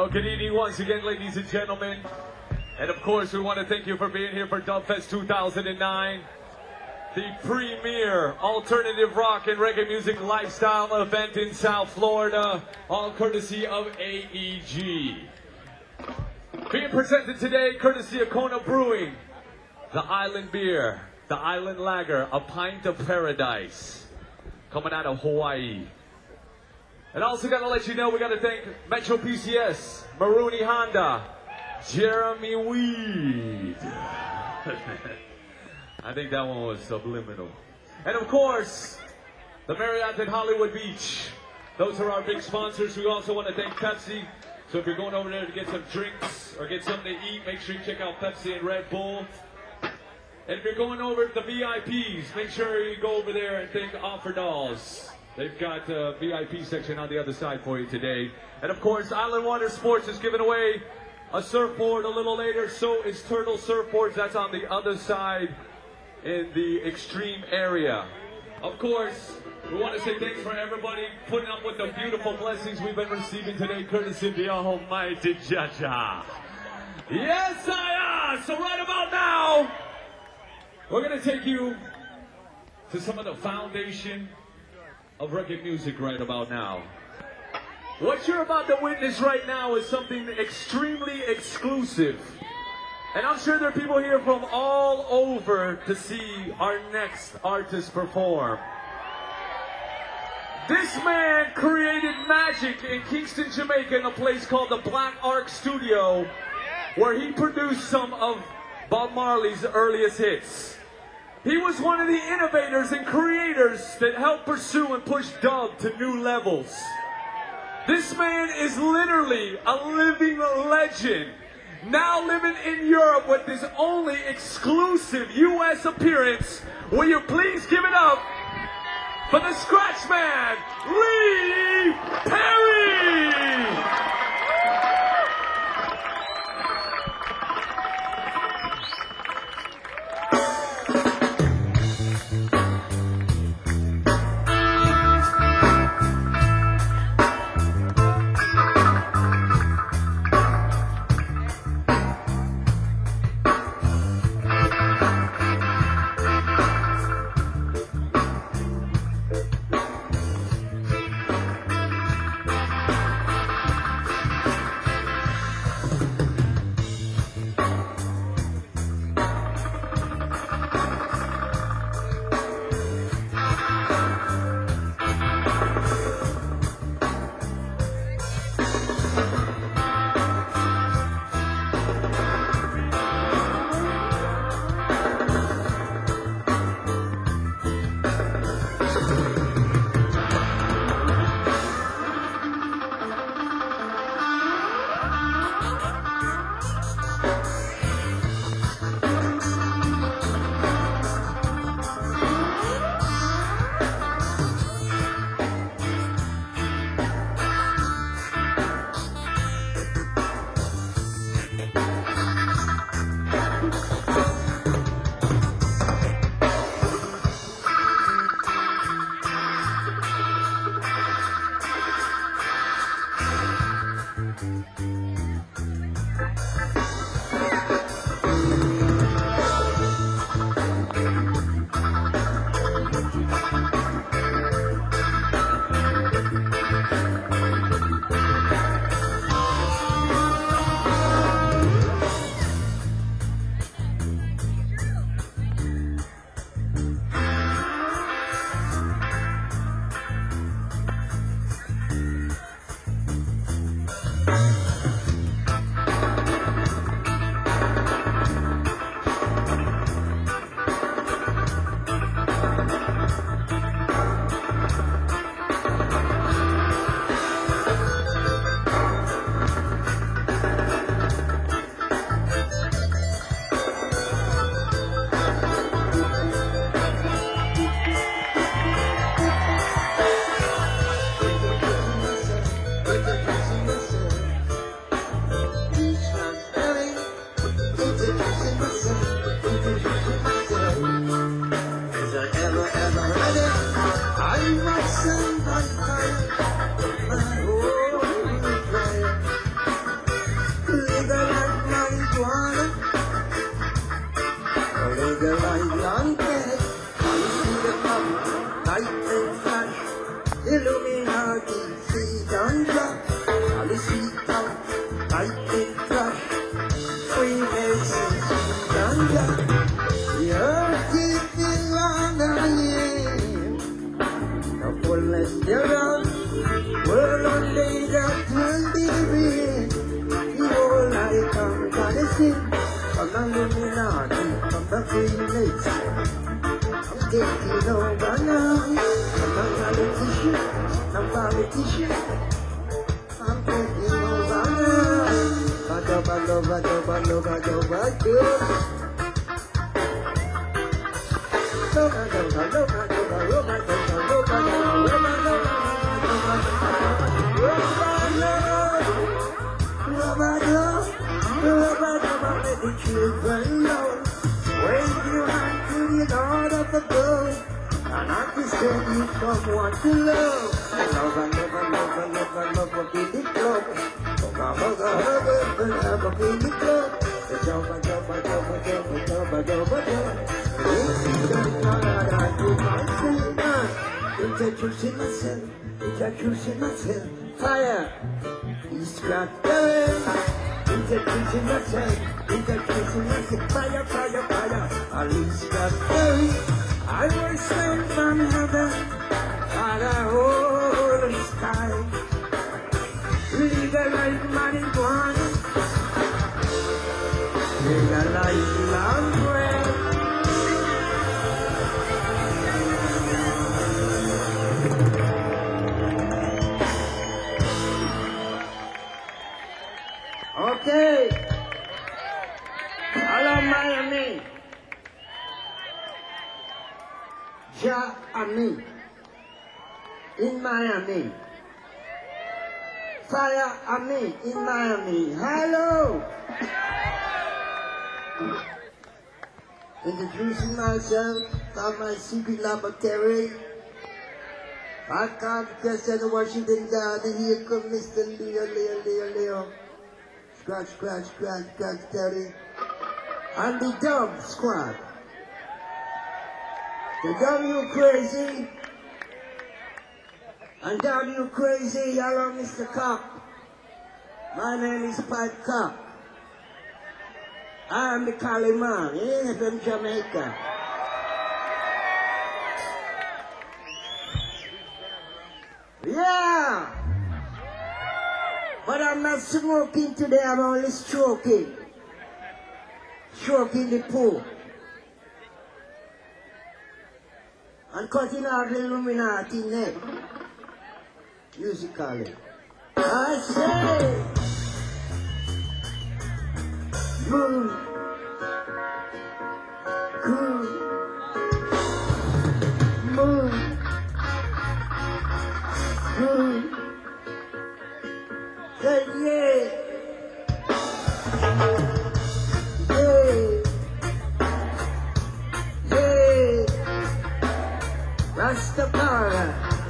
Well, good evening once again, ladies and gentlemen. And of course, we want to thank you for being here for Dubfest 2009, the premier alternative rock and reggae music lifestyle event in South Florida, all courtesy of AEG. Being presented today, courtesy of Kona Brewing, the Island Beer, the Island Lager, a pint of paradise, coming out of Hawaii. And also got to let you know, we got to thank Metro PCS, Maruni Honda, Jeremy Weed. I think that one was subliminal. And of course, the Marriott at Hollywood Beach. Those are our big sponsors. We also want to thank Pepsi. So if you're going over there to get some drinks or get something to eat, make sure you check out Pepsi and Red Bull. And if you're going over to the VIPs, make sure you go over there and thank Offer Dolls. They've got a VIP section on the other side for you today. And of course, Island Water Sports is giving away a surfboard a little later. So is Turtle Surfboards. That's on the other side in the extreme area. Of course, we want to say thanks for everybody putting up with the beautiful blessings we've been receiving today, courtesy of the Almighty Jaja. Yes, I am. So right about now, we're going to take you to some of the foundation of reggae music right about now. What you're about to witness right now is something extremely exclusive. And I'm sure there are people here from all over to see our next artist perform. This man created magic in Kingston, Jamaica, in a place called the Black Ark Studio, where he produced some of Bob Marley's earliest hits. He was one of the innovators and creators that helped pursue and push dub to new levels. This man is literally a living legend, now living in Europe with his only exclusive U.S. appearance. Will you please give it up for the Scratch Man, Lee Perry! crush. Freemasons, ganja. You're keeping long on the fullness thereof. World on day that will be real. The whole life I'm gonna sing. From the Illuminati, from the Freemasons. I'm taking over now. I'm politician. I'm taking over now. The children know. Wave your hand to the Lord of the gold. And I can send you someone to love. Love and love and love and love and love will be the club. Have a baby club. The jumba jumba jumba jumba jumba jumba jumba. Introducing myself. Fire. He's cracked the introducing myself. Fire, fire, fire. Alice got berry. I was sent from heaven by the whole sky. Legalize marijuana. Legalize long way. Okay. Hello, Miami. Ja Ami. In Miami. Fire Ami in Miami. Hello. Introducing myself from my secret laboratory. I can't question Washington down. Here come Mr. Leo. Scratch, Terry. And the Dub Squad. The W Crazy. And W Crazy, hello Mr. Cop. My name is Pipe Cop. I'm the Cali man, from Jamaica. Yeah! But I'm not smoking today, I'm only stroking. Stroking the pool. And cutting out the Illuminati neck. Musically. I say, move, cool, move, cool. Say yeah, Rastafari.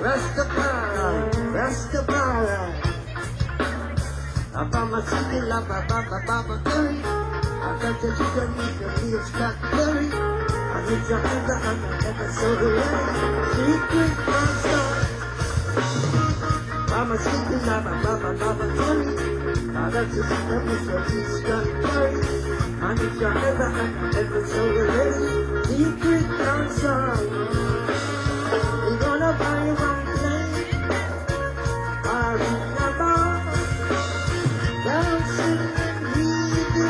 I'm from a city, Baba Curry. I got the chicken, the meal, Scott Curry. I need your finger and my episode of secret monster. I'm a city, Baba Curry. I got the chicken, the meal, Scott Curry. I need your finger and my episode of secret monster. We're gonna buy one plane. I'll be the bar. Dancing with the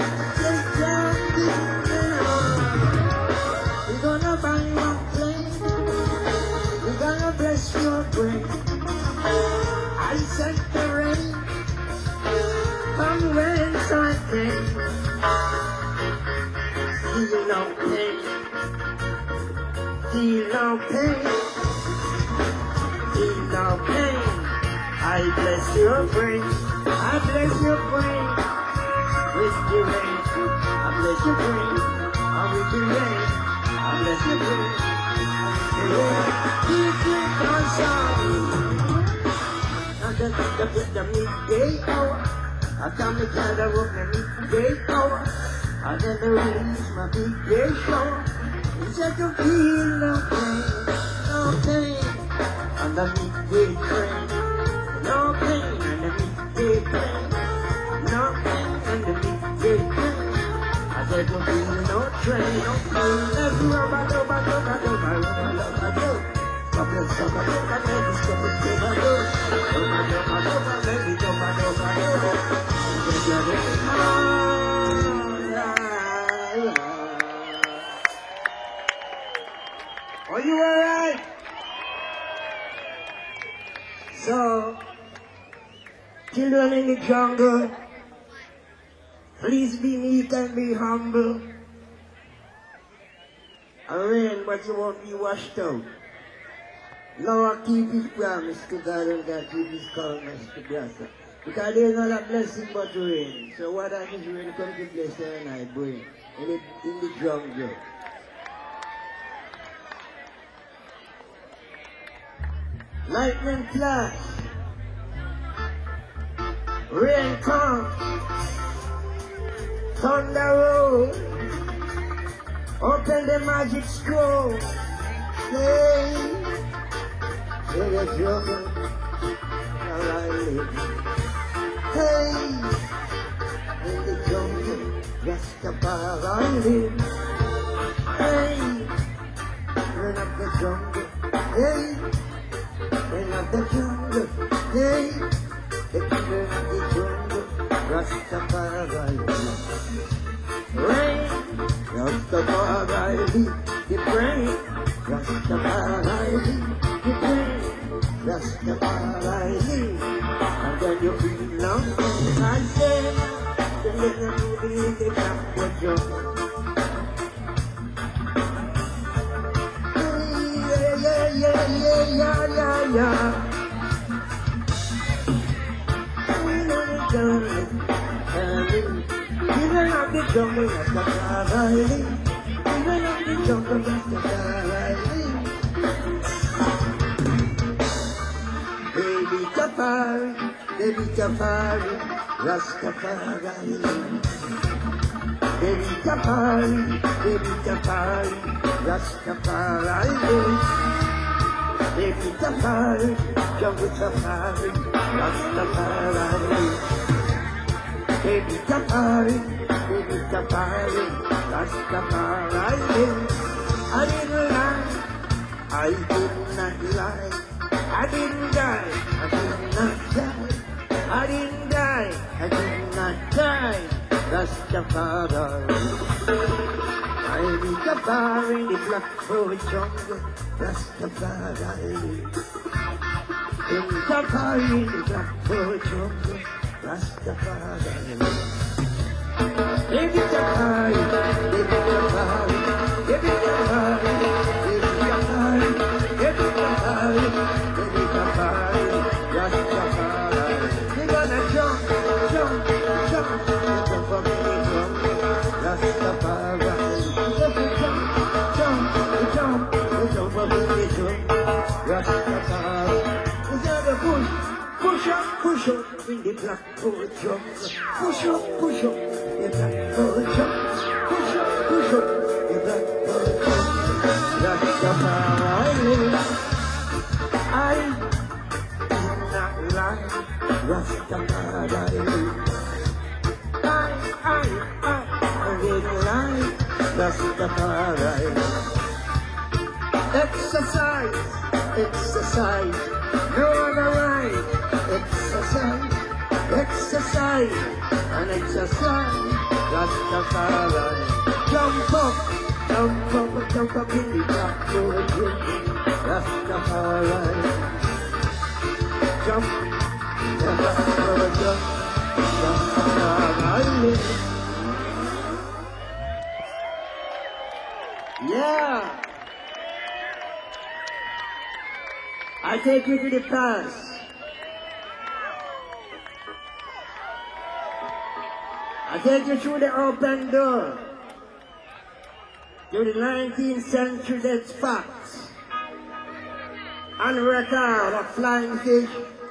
we're gonna buy one plane. We're gonna bless your brain. I sent the rain from whence I came. Feel no pain. Feel no pain. Feel no pain. I bless your brain. I bless your brain with the rain. I bless your brain. I with the rain. I bless your brain. Keep it on sound. I just put the midday hour. I come to Canada with the midday hour. I never release my midday show. It's just to feel no pain, no pain on the midday train. No pain on the midday train. No pain on the said we're being no train, no pain. Let's rubber, rubber, rubber, rubber, rubber, rubber. Rubber, rubber, rubber, baby, rubber, rubber, rubber. Rubber, rubber, rubber, baby, rubber, rubber, rubber. Get your ring on, Are you alright? So, children in the jungle, please be meek and be humble. Rain, but you won't be washed out. Noah keep his promise to God and God keep his promise to Brother. Because there is not a blessing but rain. So what I just rain come to bless her and I bring in the jungle. Lightning flash. Rain come. Thunder roll. Open the magic scroll. Hey, in the jungle, where I live. Hey, in the jungle, Rastafari live. Hey, in the jungle. Hey, in the jungle. Hey, the children of the jungle, Rastafari live. Rain, Rastafari live. The brain, Rastafari live. The brain, Rastafari live. And then you feel long and I say, the little movie, the backward jump. Yeah. We know the jungle, even of the jungle, Rastafari live. Even of the jungle, Rastafari live. Baby Tafari, Rastafari live. Baby Tafari, Rastafari live. Baby Tafari, jungle Tafari, Rastafari live. Baby Tafari, Rastafari live. I didn't lie, I did not lie. I didn't die, I did not die. I didn't die, I did not die. Rastafari. I need the bar in the black forest jungle. Rastafari. In the bar in the black forest jungle. Rastafari. Give it a party, give it a party, give it a party, give it a party, give it a party, give it a party, Rastafari. We're gonna jump, jump, jump, jump up in the jungle, Rastafari. Jump, jump, jump, jump up in the jungle, Rastafari. We're gonna push up in the black forest jungle, push up. The black forest jungle, push up, the black forest jungle, Rastafari. I did not lie, Rastafari. I didn't lie, Rastafari. Exercise, no other right. Exercise, and exercise, Rastafari. Jump up in the black forest jungle, Rastafari. Jump, Rastafari. Yeah. I take you to the past. I take you through the open door to the 19th century. That's facts. On record of flying fish,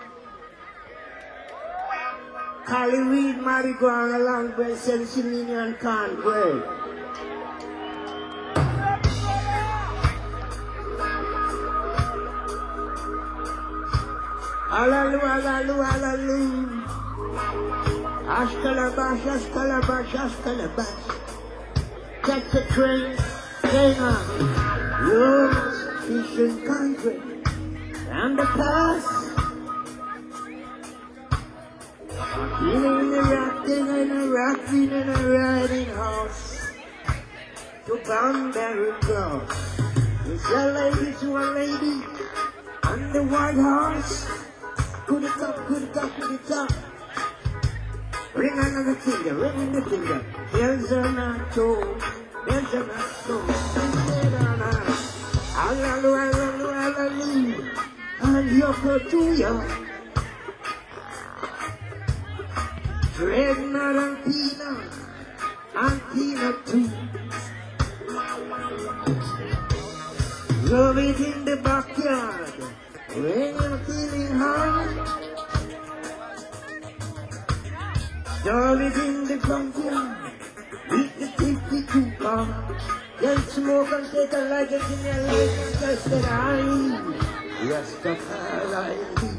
Cali weed, marijuana, long bread, sensimini, and cornbread. Hallelujah. Ashkalabash. catch a train, China, Rome, fishing country, and the past. Feeling a rocking and a rocking and a riding horse to Boundary Cross. It's a lady to a lady on the white horse. To the top, to the top, to the top. Ring another finger, ring the finger. There's a nacho, there's a nacho. Hallelujah, and Yoko to ya. Dreadnought and peanut too. Love it in the backyard when you're feeling hard. Love it in the backyard with the 52 car. Then smoke and take a light in your life and just that Rastafari,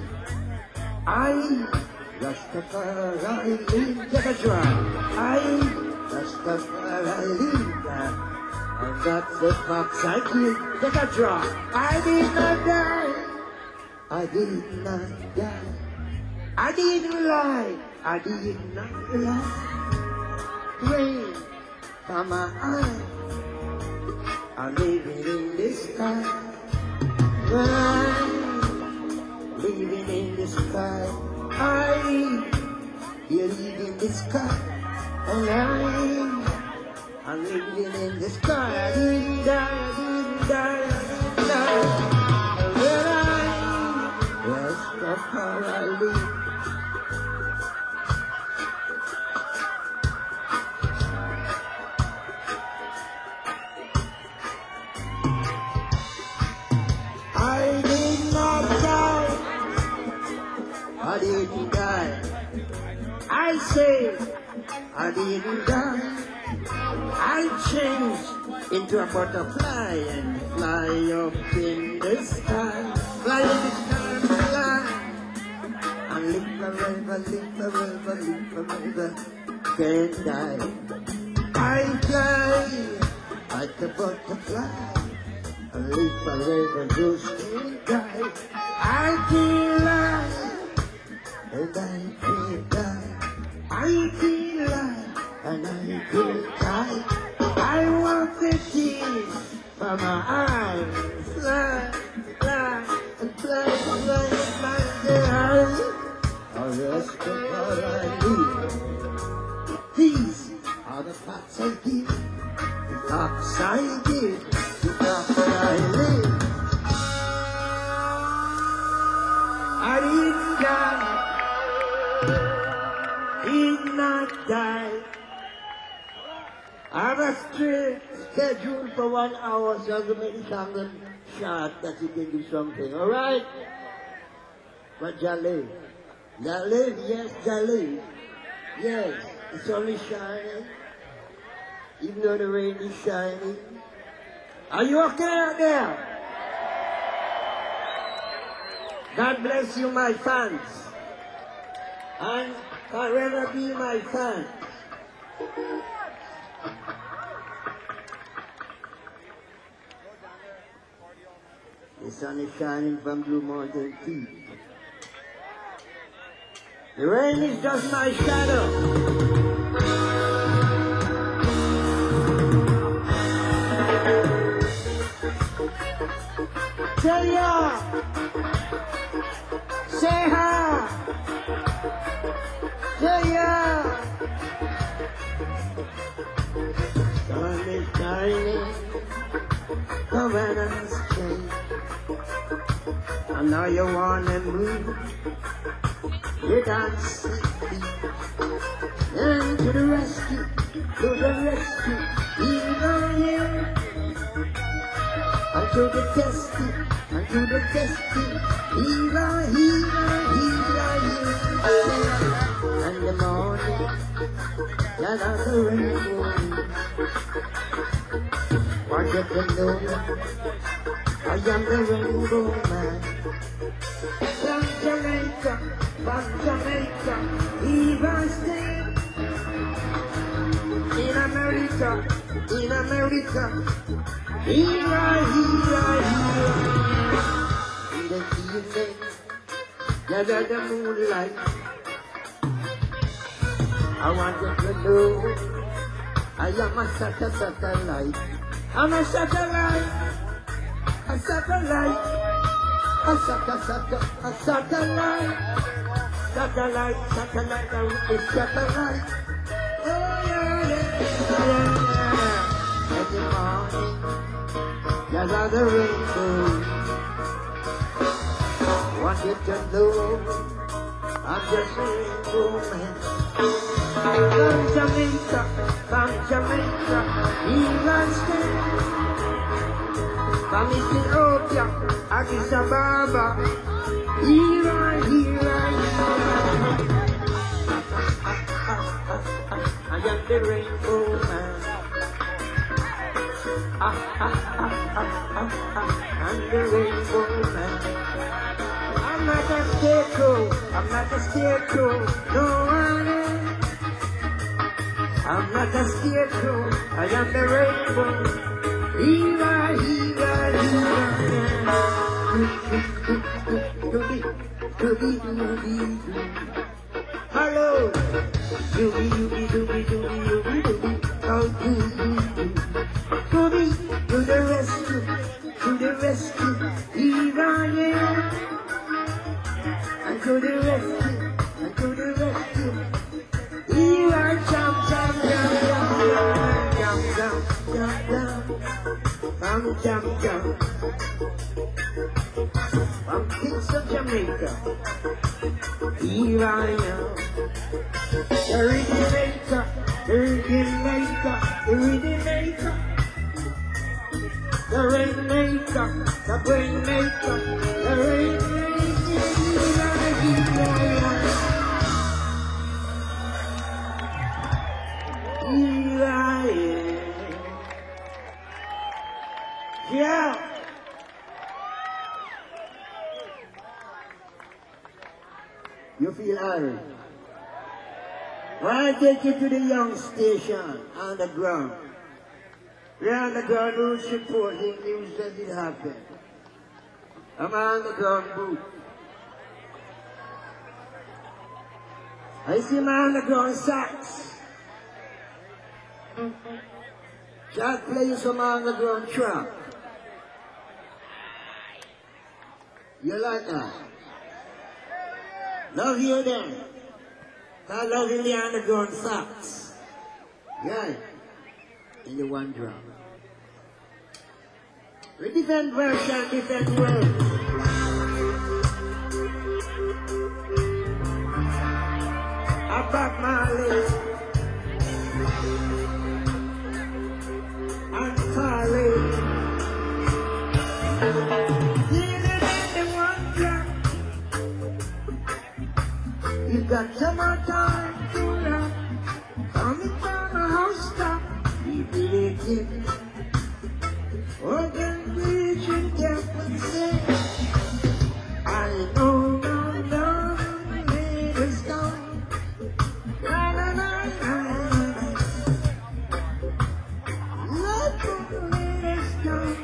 Rastafari, take a drive. Rastafari, and that's the fox I killed. Take a drive. I did not die. I did not die. I didn't lie. I did not lie. Rain from my eye. I'm living in the sky. I'm living in the sky. I believe in the sky. And I'm living in the sky. I didn't die, I didn't die, I didn't die. When I Rastafari. I did not die. I didn't die. I say I didn't die. I changed into a butterfly and fly up in the sky. Fly in the sky, fly. And live forever, live forever, live forever. Can't die. I fly like a butterfly. And live forever, just can't die. I feel alive and I can't die. I feel alive and I can't die. I want the tears from my eyes. Fly, fly, and fly, fly, fly, fly. I'll rest before I leave. These are the facts I give. The facts I give. The facts I live. I didn't die. Did not die. I have a straight schedule for 1 hour, so I'll make the song short that you can do something, alright? But Jalil. Jalil, yes, Jalil. Yes, the sun is shining, even though the rain is shining. Are you okay out there? God bless you, my fans. And forever be my fan. The sun is shining from Blue Mountain Peak. The rain is just my shadow. Say ya! Say ha! Say ya! Sun is shining, the weather's changed. And now you wanna move, you dance and to the rescue, even you. And to the testing, and to the testing, even you. And the morning, that on the rainbow. Want you to know, I am the rainbow man. From Jamaica, even stay in America. in America. Here, in the evening, gather the moonlight. I want you to know I am a satellite. I'm a satellite, a satellite, a satellite, satellite, satellite, I want a satellite. Oh yeah, every morning, gather the rainbow. Want you to know I'm just a rainbow man. From Jamaica, England State. From Ethiopia, Addis Ababa. Here I am the rainbow man. I'm the rainbow man. I'm not a scarecrow, I'm not a scarecrow, no one is. I'm not a scarecrow, I am the rainbow. Hello, doobie doobie doobie doobie doobie doobie, oh doobie doobie, to the rescue, here I am. And to the rescue, here I jump, I'm Kings of Jamaica. Here I am. The rhythm maker, the rhythm maker, the rhythm maker, the rain maker, the brain maker, the rain maker. Here I am. Yeah. You feel iron? Well, I take you to the young station on the ground. We're on the ground who's reporting news that it happened. I'm on the ground booth. I see my underground sax. Jack plays some underground trap. You like that? Love you then. I love you the underground sax. Yeah. In the one drum. We different version, different words. I back my leg. And Farley. You got some more time to love. Coming from a house top. We believe it. Organ reaching death and say, I know, no, it is gone. Na na na na na. Let is gone.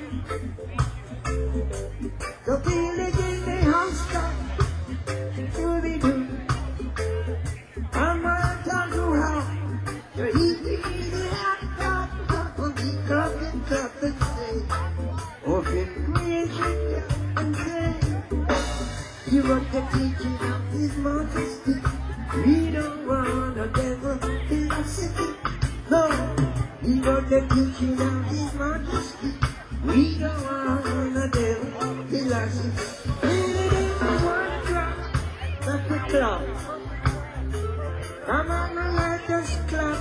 The feeling in the house top. To be done. I'm not talking to how to eat the hot top on the cup and say, open creation and say, you want the teaching of His Majesty. We don't want a devil philosophy. No, we want the teaching of His Majesty. We don't want a devil philosophy. We need one drop, not the clock. Come on and let us clap.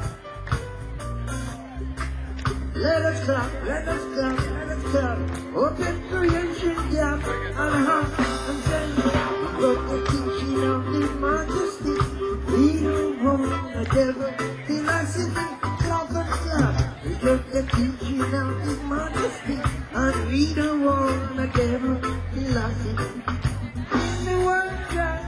Let us clap, let us clap, let us clap. Open creation gap and heart and say, we got the teaching of His Majesty. We don't want a devil philosophy. Clap and clap. We got the teaching of His Majesty. And we don't want a devil philosophy. In the world, God.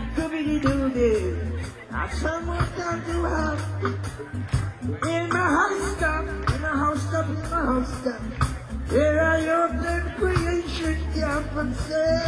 Do this. Now someone got to have in my house. and say,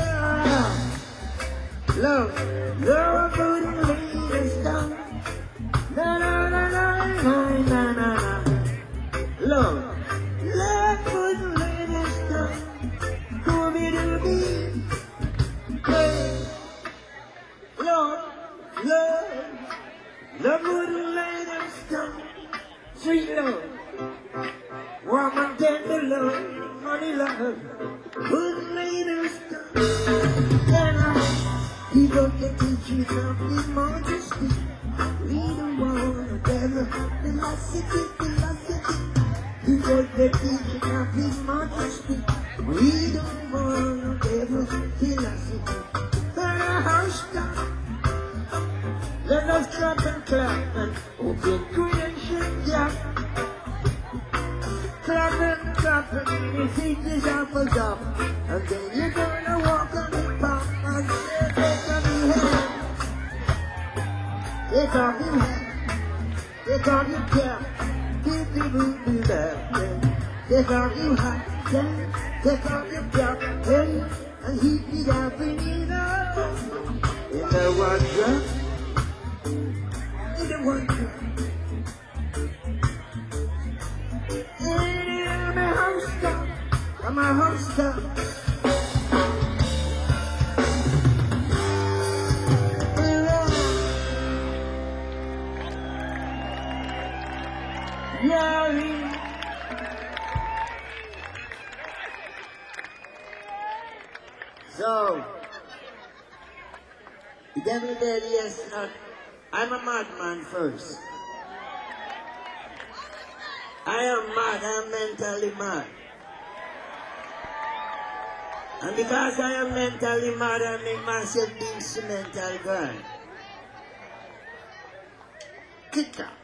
love, love wouldn't lead us down. Na na na na na na na na. Love, love wouldn't lead us down. Dooby dooby. Hey, love, love, love wouldn't lead us down. Sweet love, warm and tender love, money love, wouldn't lead us down. Then he got the teachings of his majesty. We don't want to ever philosophy, philosophy. He got the teachings of his majesty. We don't want to ever philosophy. Turn our house down. Let us clap and clap and open creation gap. Clap and clap and your feet is up and up. And then you're gonna walk on the path and say, take off your head. Take off your head. Take off your cap. Keep the boot be there. Take off your hat. Take off your cap. And heat it up in the wardrobe. In the wardrobe. In my house down. My house down. So, the devil said, yes, I'm a madman first. I am mad, I am mentally mad. And because I am mentally mad, I make myself the instrumental girl. Kick up.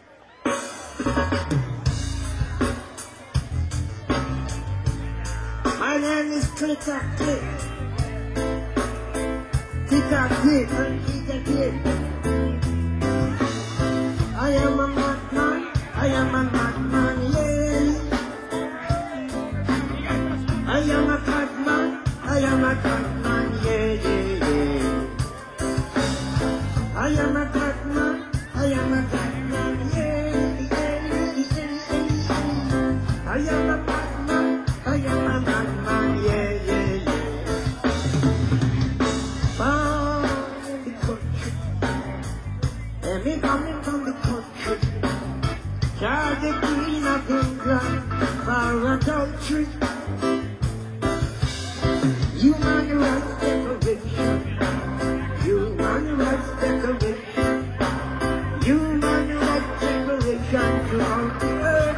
My name is Clicker Click. Clicker Click and Clicker Click. I am a madman, I am a madman, yeah. I am a madman, I am a madman, yeah, yeah, yeah. I am a madman, I am a madman, yeah, yeah, yeah, yeah. I am a madman, I am a madman, yeah, yeah, yeah. Born in the country, and me coming from the country. Charge the Queen of England for adultery. Human rights declaration. Human rights declaration. Human rights declaration throughout the earth.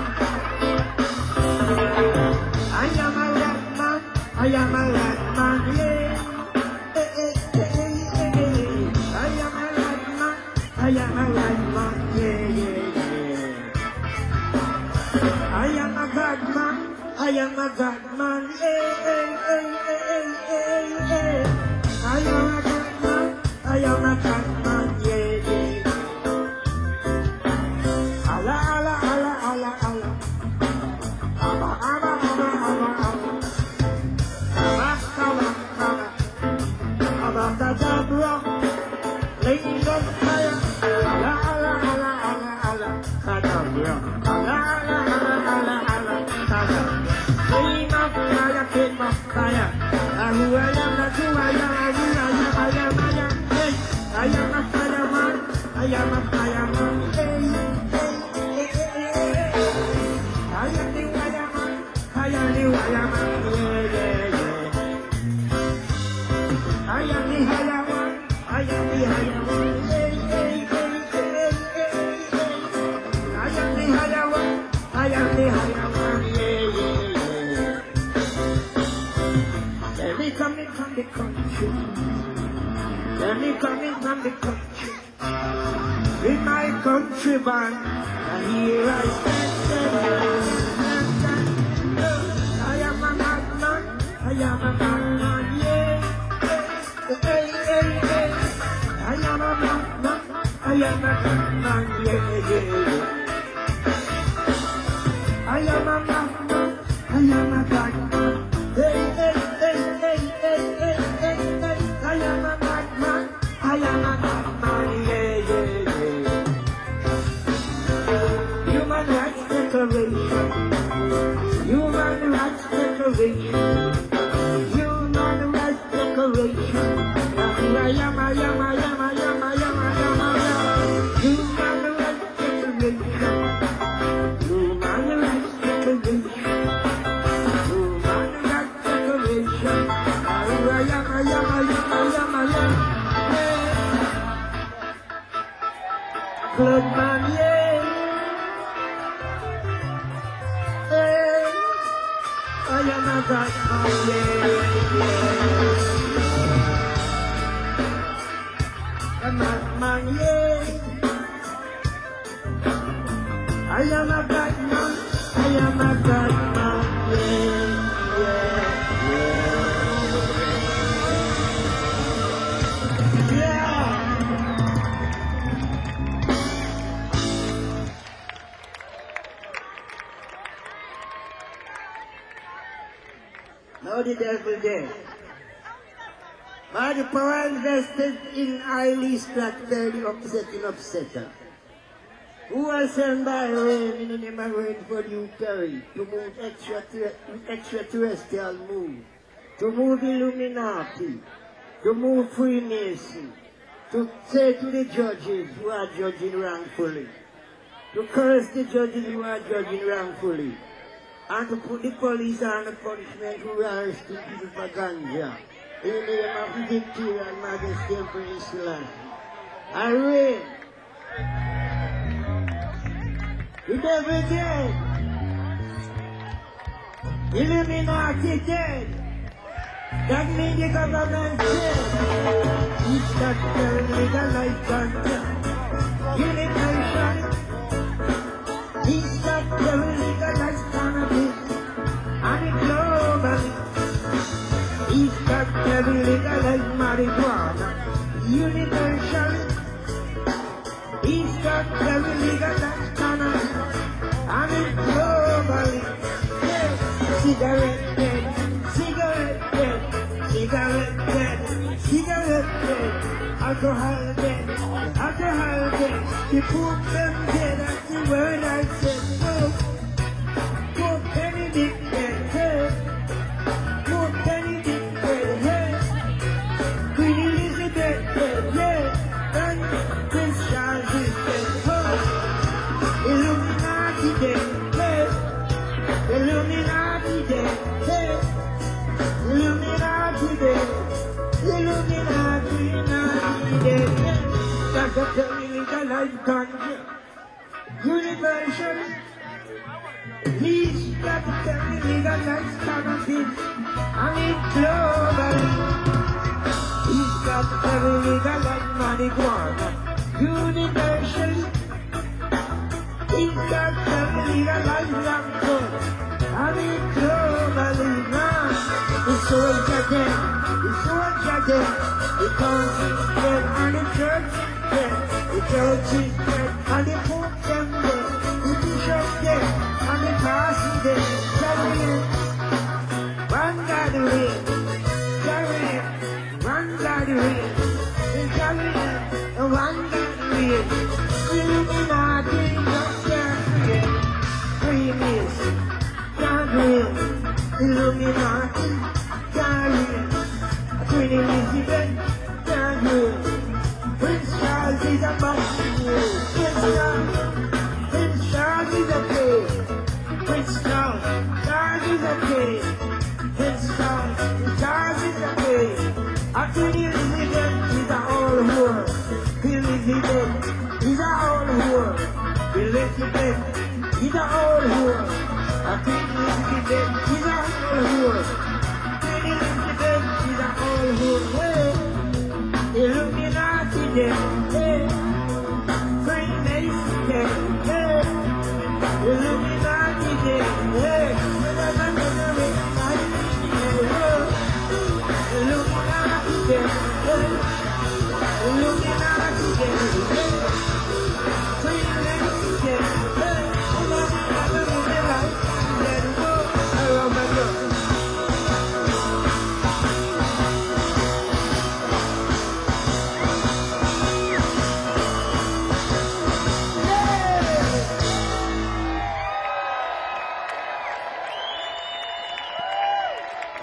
I am a rat man. I am a rat man. Yeah. I am a rat man. I am a rat man. Yeah, yeah, yeah. I am a God man. I am a God man. I am a God man. I am a God man. Yeah, yeah. Allah, Allah, Allah, Allah, Allah. Abba, Abba, Abba, Abba, Abba. Abba, Abba, Abba. Abba, Kadabra. Ladies of fire. Allah, Allah, Allah, Allah, Allah. Kadabra. Allah, Allah, Allah, Allah, Allah. Kadabra. King of fire, king of fire. Who I am, not who I am, who I am, I am, I am. Hey, I am a fireman, I am a fireman. Hey, hey, hey, hey, hey. I am the fireman, I am the fireman. Yeah, yeah, yeah. I am the fireman, I am the fireman. Hey, hey, hey, hey, hey, hey. I am the fireman, I am the fireman. Yeah, yeah. Let me coming from the country. Let me coming from the country. With my country band. And here I stand. I am a madman. I am a madman. Yeah. Hey, hey, hey. I am a madman. I am a madman. Yeah, yeah, yeah. I am a madman. I am a madman. Hey, hey, hey, hey, hey. Human Rights Declaration. Human Rights Declaration. Human Rights Declaration. Yama, yama, yama, yama, yama, yama, yama, yama. Human Rights Declaration. Human Rights Declaration. Human Rights Declaration. Yama, yama, yama, yama, yama. Clubman, yeah. Hey, I am a bad man, yeah, yeah. A madman, yeah. I am a bad man, I am a bad man, yeah, yeah, yeah. Yeah. Now the devil there. By the power invested in highly strategically upsetting upsetter. Who was sent by rain in the name of rain for you carry to move extraterrestrial move, to move Illuminati, to move Freemason, to say to the judges who are judging wrongfully, to curse the judges who are judging wrongfully, and to put the police on the punishment who are arresting people for ganja. In the name of the victory and majesty of Prince Selassie. I reign. The devil dead. Illuminati dead. That means the government dead. Each that legalize ganja. Unification. Each that legalize cannabis. And it globally. Each that legalize marijuana. Universal. Each that legalize cannabis. And it globally. Yeah. Cigarette dead. Cigarette dead. Cigarette dead. Cigarette dead. Alcohol dead. Alcohol dead. You put them dead. That's the word I said. Smoke. Smoke Benedict dead. Hey. Smoke Benedict dead. Hey. Queen Elizabeth dead. Yeah. And Prince Charles is dead. Oh. Illuminati dead. Hey. Illuminati dead. Hey. Illuminati dead. Illuminati dead. That's a legalized ganja. Universal. He's got to legalize cannabis. And it's globally. He's got to legalize marijuana. Universal. He's got to legalize alcohol. And it's globally. Now, the soldier dead. The soldier dead. The country is dead. And the church is dead. The church is dead. And the pope them dead. The bishop dead. And the pastor dead. Carry one God reign. Carry one God reign. Carry one God reign. Illuminati just can't reign. Freemason can't reign. Illuminati can't reign. Queen Elizabeth can't reign. Prince Charles is a bastard. Prince Charles is a king. Prince Charles is a king. Prince Charles is a king. And Queen Elizabeth is a whole world. Queen Elizabeth is a whole world. Elizabeth is a whole world. And Queen Elizabeth is a whole world. Queen Elizabeth is a whole world. Illuminati dead. Freemason dead. Illuminati dead. Illuminati dead. Illuminati dead. Freemason dead.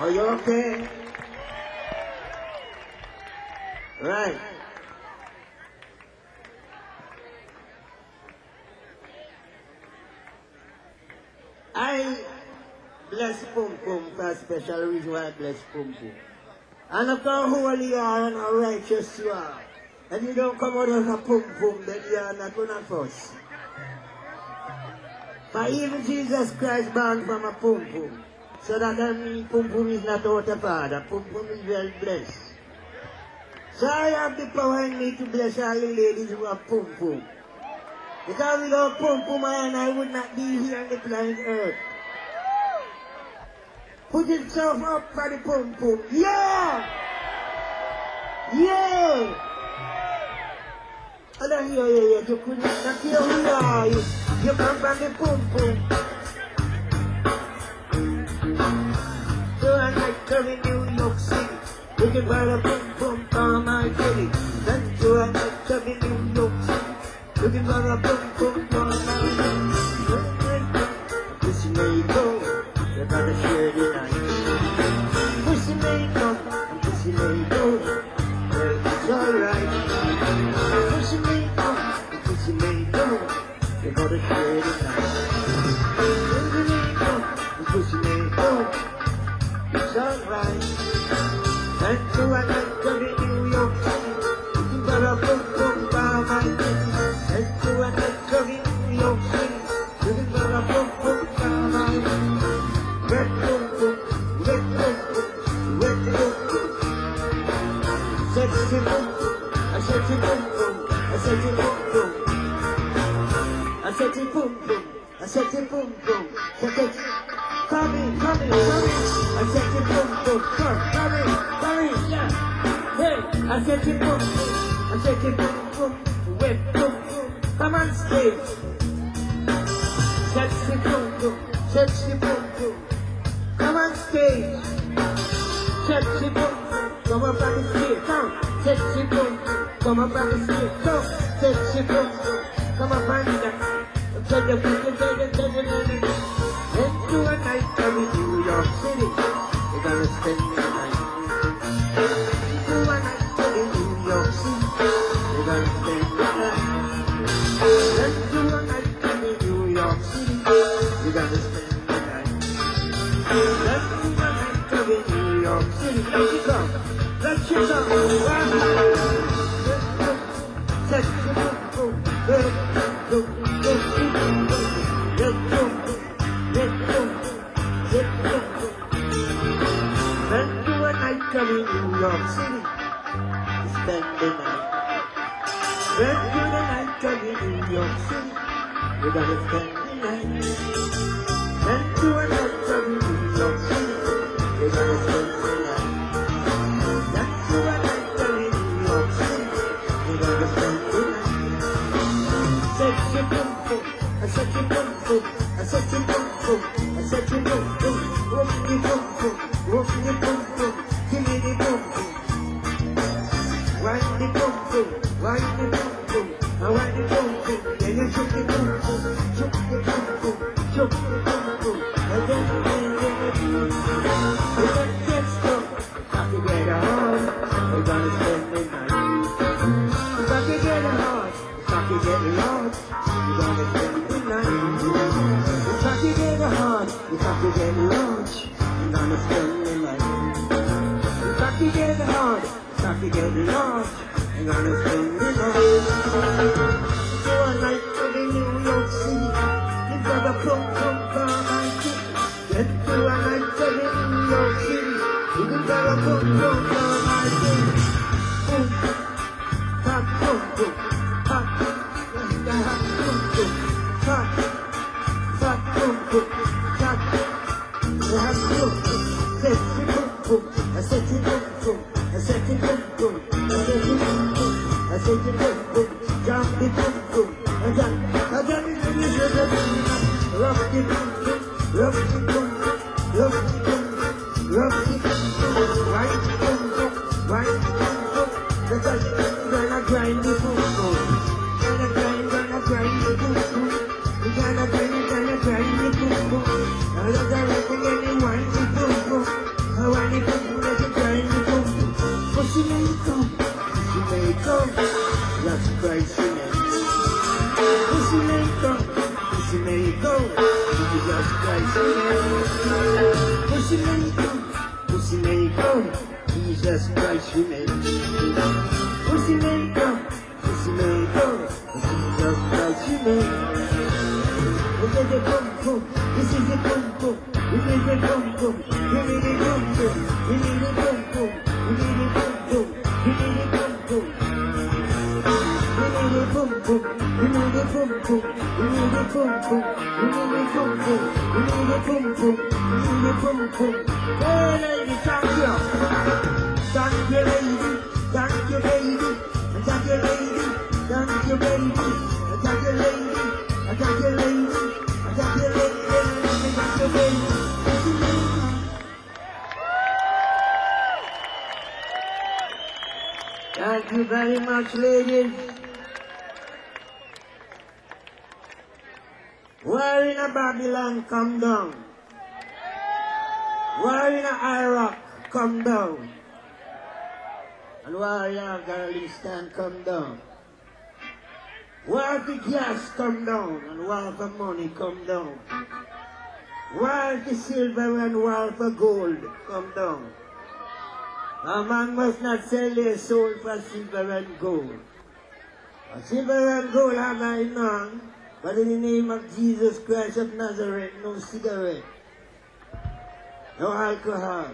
Are you okay? Right. I bless Pum Pum for a special reason why I bless Pum Pum. And look how holy you are and how righteous you are. And you don't come out as a Pum Pum, then you are not gonna fuss. But even Jesus Christ born from a Pum Pum. So that means Pum Pum is not out of order. Pum Pum is well blessed. So I have the power in me to bless all the ladies who have Pum Pum. Because without Pum Pum I would not be here on the planet Earth. Put yourself up for the Pum Pum. Yeah! Yeah! I don't hear you yet. You couldn't not hear who you are. You come from the Pum Pum. So I like to in New York City. Looking for the Pum Pum for my kitty. Then so I like to in New York City. Looking for the Pum Pum for my kitty. Pussy may go. You gotta share the night. Pussy may come. Pussy may go. Well, it's alright. Pussy may come. Pussy may go. You gotta share the night. Pussy may come. Pussy may go. It's alright. And so I like to be New York City. Looking for a Pum Pum for my kitty. And so I like to be New York City. Looking for a Pum Pum for my kitty. Red Pum Pum, red Pum Pum, red Pum Pum. Sexy Pum Pum, a sexy Pum Pum, a sexy Pum Pum. A sexy Pum Pum, a sexy Pum Pum. Come in, come in, come in. A sexy Pum Pum, come in, yeah. Hey, a sexy Pum Pum, a sexy Pum Pum, red Pum Pum. Come on stage. Sexy Pum Pum, sexy Pum Pum. Come on stage. Sexy Pum Pum, come up on the stage. Come, sexy Pum Pum, come up on the stage. Come, sexy Pum Pum, come up on the stage. Into a night in New York City, we're gonna spend the night. Into a night in New York City, we're gonna spend the night. Into a night in New York City, we're gonna spend the night. Into a night in New York City, let's go, let's go. Let's go, let's go, let's go. Then to a night coming in New York City, spend the night. Then to the night coming in New York City, we're gonna spend the night. Then to a night coming in New York City, we're gonna spend the night. Then to a night coming in New York City, we're gonna spend the night. Sexy Pum Pum, a sexy Pum Pum, a sexy Pum Pum, a sexy Pum Pum, whoop the Pum Pum, whoop the Pum Pum, give me the Pum Pum. Wind the Pum Pum, wind the Pum Pum, I wind the Pum Pum, then you shook the Pum Pum, shook the Pum Pum, shook the Pum Pum, and then you let's get strong, got to get hard, we're gonna spend the night. We got to get hard, we got to get large, we're gonna spend the night. We got to get hard, we got to get large, we're gonna spend the night. We got to get hard, we got to get large, we're gonna spend the night. So I like to be New York City, you got a Pum Pum for my kitty. Get to a night to be New York City, you got a Pum Pum for my kitty. Pum Pum, hot Pum Pum, hot Pum Pum, hot Pum Pum, hot Pum Pum, sexy Pum Pum, a sexy Pum Pum, a sexy Pum Pum, a sexy Pum Pum, a sexy Pum Pum, jump the Pum Pum, and jump the rock the Pum Pum, rock the Pum Pum, rock the Pum Pum, rock the Pum Pum, right the Pum Pum, right the Pum Pum, because you're gonna grind the Pum Pum, gonna grind the Pum Pum, you're gonna grind the Pum Pum, I'm not gonna let anyone the Pum Pum, may go, Jesus Christ remains. Pussy may go, pussy may go, Jesus Christ remains. Pussy may go, pussy may go, Jesus Christ remains. This is the boom boom, this is the boom boom, we need the boom boom, we need the boom boom, we need the boom boom, we need the boom boom, we need the boom boom. We need the boom boom, we need the boom boom, we need the boom boom, we need the boom boom, we need the boom boom, we need the boom boom. Hey lady, thank you. Thank you lady, thank you baby, thank you lady, thank you baby, thank you lady, thank you lady, thank you lady, thank you baby. Thank you very much, ladies. War in a Babylon, come down. War in a Iraq, come down. And war in Afghanistan, come down. War for gas, come down. And war for money, come down. War for silver and war for gold, come down. A man must not sell their soul for silver and gold. For silver and gold have I none, but in the name of Jesus Christ of Nazareth, no cigarette, no alcohol,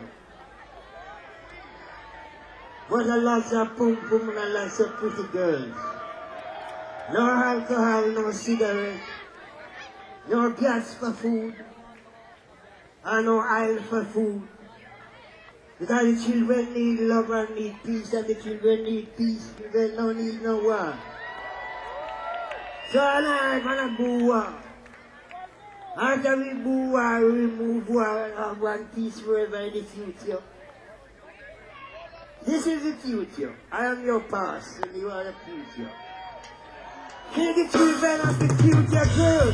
but a lot of pum pum and a lot of pretty girls. No alcohol, no cigarette, no gas for food, and no oil for food. Because the children need love and need peace, and the children need peace. Children don't need no war. So I'm gonna boo war. After we boo war, we remove war and have one peace forever in the future. This is the future. I am your past, and you are the future. Kill the children of the future, girl.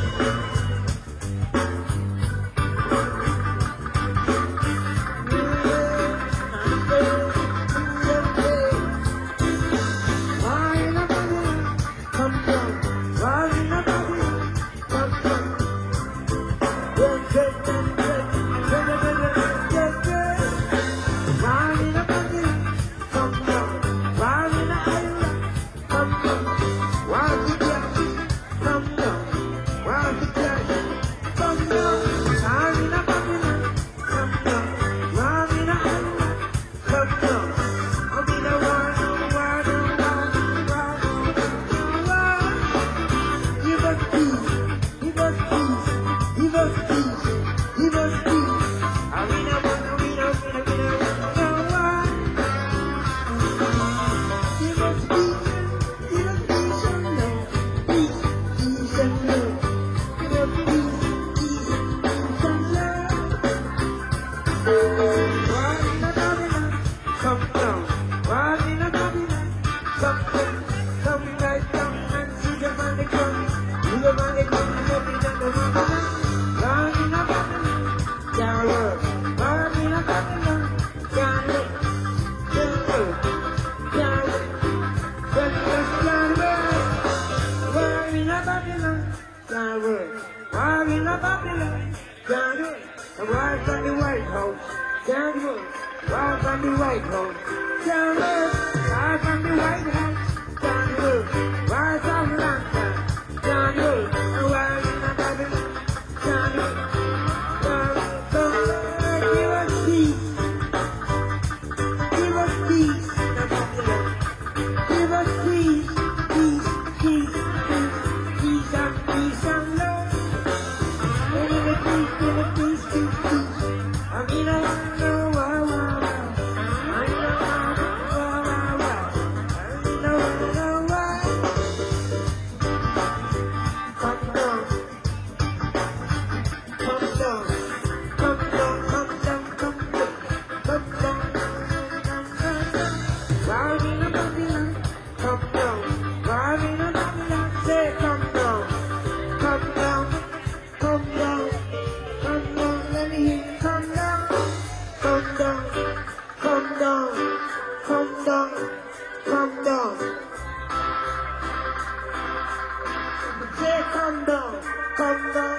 Come down,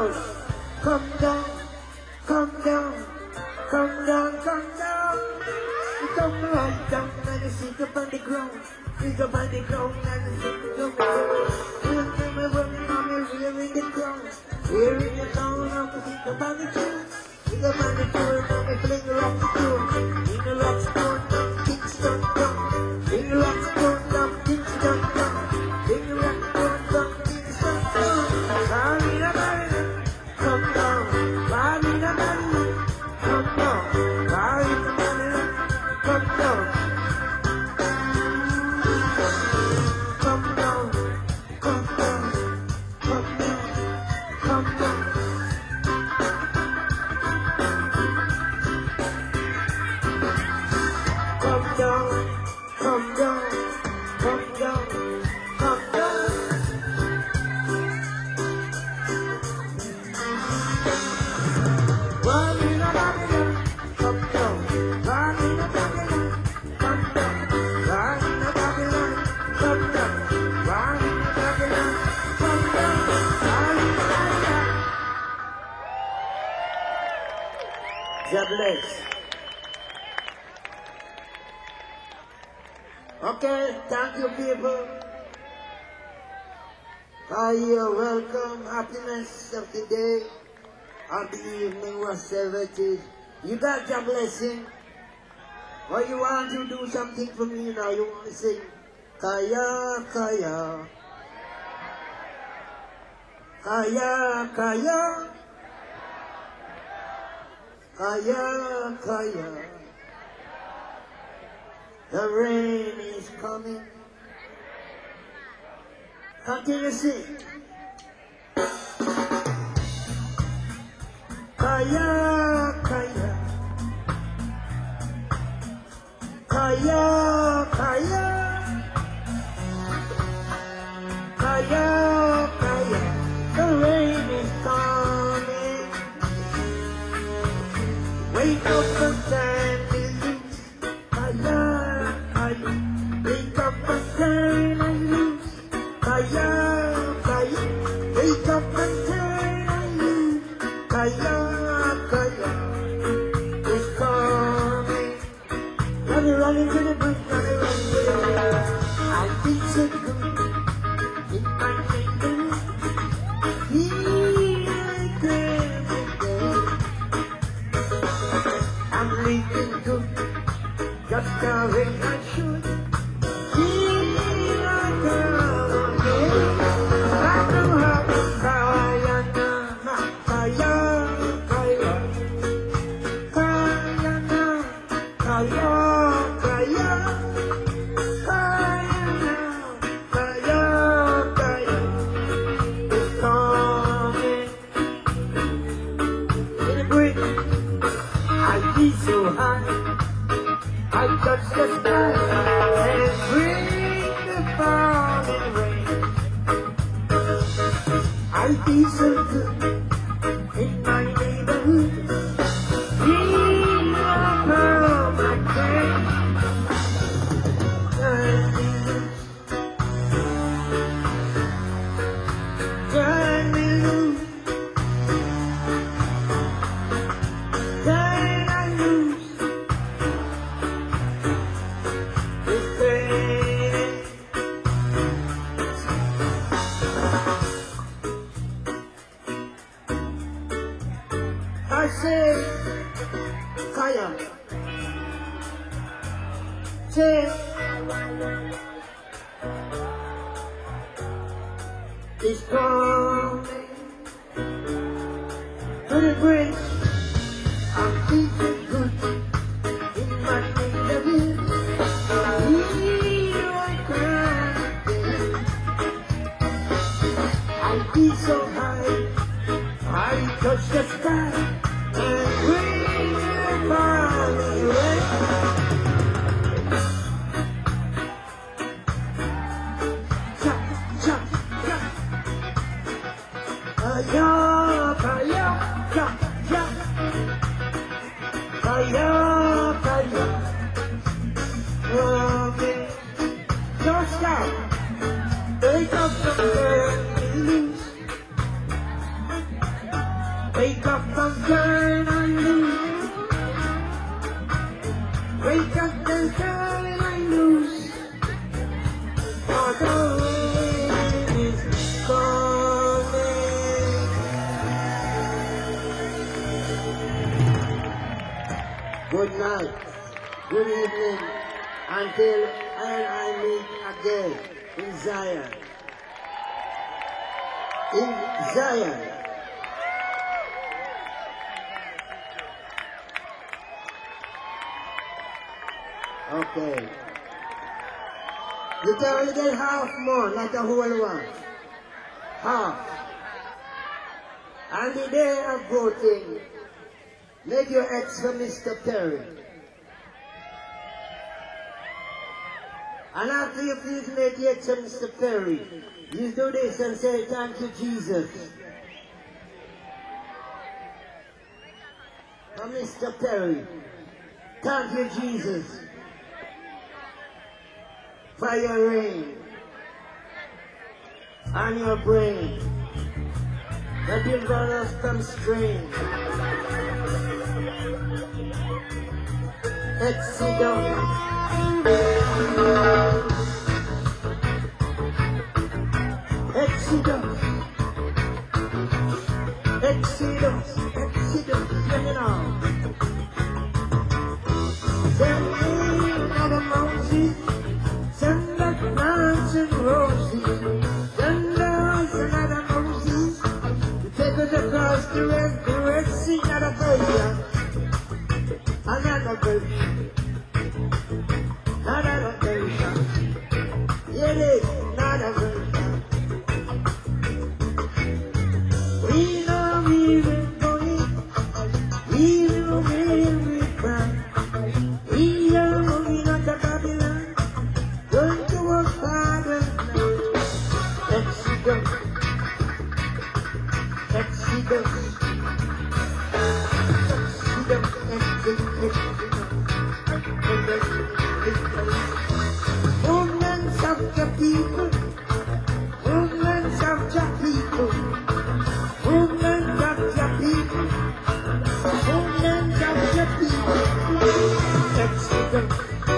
down, come down, come down, come down, come down. You come right down and you sit up on the ground. Sit up on the ground and you sit up on the ground. You come running on me, wearing the crown. Wearing the crown, I'm sit up on the ground. Sit up on the ground, and me fling the rock stone. In the rock stone, Kingston come. In the rock stone, Kingston come. In the rock stone, Kingston come. Marina, Marina, come down. Marina, Marina, come down. Marina, Marina, come down. Come down, come down, come down, come down. Come down, come down, come down, come down. Marina, Marina, come down. Marina, Marina, come down. Marina, Marina, come down. Marina, Marina, come down. Marina, Marina. God bless. Okay, thank you people. You're welcome. Happiness of the day, of the evening, whatever it is. You got your blessing. Or you want to do something for me now, you want to sing. Kaya, kaya. Kaya, kaya. Kaya, kaya. The rain is coming. Continue to sing. Kaya, kaya. Kaya, kaya. Kaya, kaya. The rain is coming. Wake up and stand and loose. Kaya, kaya. Wake up and stand and loose. Kaya, kaya. Wake up and stand and loose. Kaya, kaya. It's coming. Running to the brook, running to the brook. I feel so good in my fingers. Feel like every day. I'm living good, just the way I should. Feel like every day. I know how to kaya na, kaya, kaya. Kaya na, kaya. So high, I touch the sky and bring the falling rain. I feel so good in my neighborhood. Feel like my pain. Turn me loose, turn me loose. I say, kaya. Say, it's coming to the bridge. I'm feeling good in my neighborhood. Feel like crying. I feel so high, I touch the sky. And bring the falling rain. Cha, cha, cha. Kaya, kaya, cha, cha. Kaya, kaya. Okay. Don't stop. Wake up and loose. until I meet again in Zion. In Zion. Okay. You can only get half more, not the whole one. Half. On the day of voting, make your X for Mr. Perry. And after you please make your X for Mr. Perry, you do this and say, thank you, Jesus. For Mr. Perry, thank you, Jesus, for your rain and your brain that deliver us from strain. Exodus. Exodus. Exodus. Exodus. Bring it on. Send me another Moses. Send the plants and roses. Send us another Moses. Take us across the Red Sea, not a version, another version, another version. It is not a version. We know we will go in. We know we will cry. We are moving on to Babylon. Going to our Father's land. Exodus. Exodus. Movements of the people. Movements of the people. Movements of the people. Movements of the people. Exodus.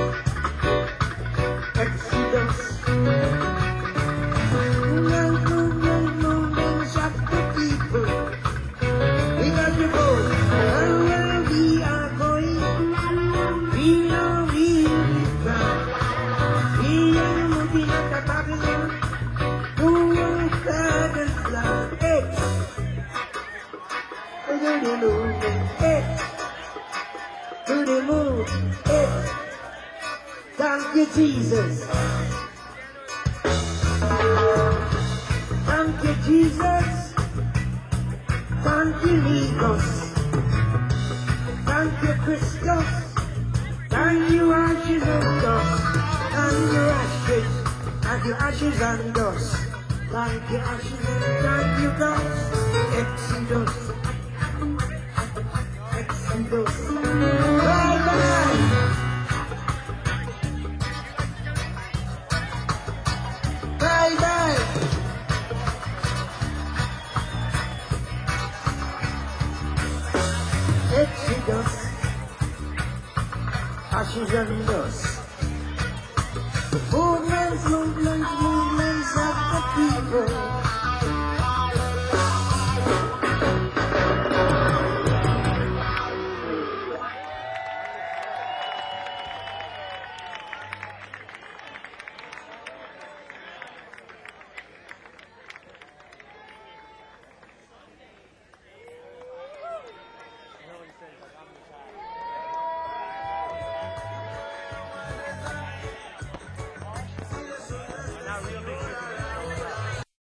Exodus. Movements of the people. We got to go. And where we are going, we know we will be found. We are moving at the Babylon. Who will stand and fly? X. To the moon. X. To the moon. X. Thank you, Jesus. Thank you, Jesus. Thank you, Lagos. Thank you, Christos. Thank you, ashes and dust. Thank you, ashes. Thank you, ashes and dust. Thank you, ashes and thank you, dust. Exodus. Exodus. Bye-bye. Bye-bye. Exodus, ashes and dust. Movements, movements, movements of the people.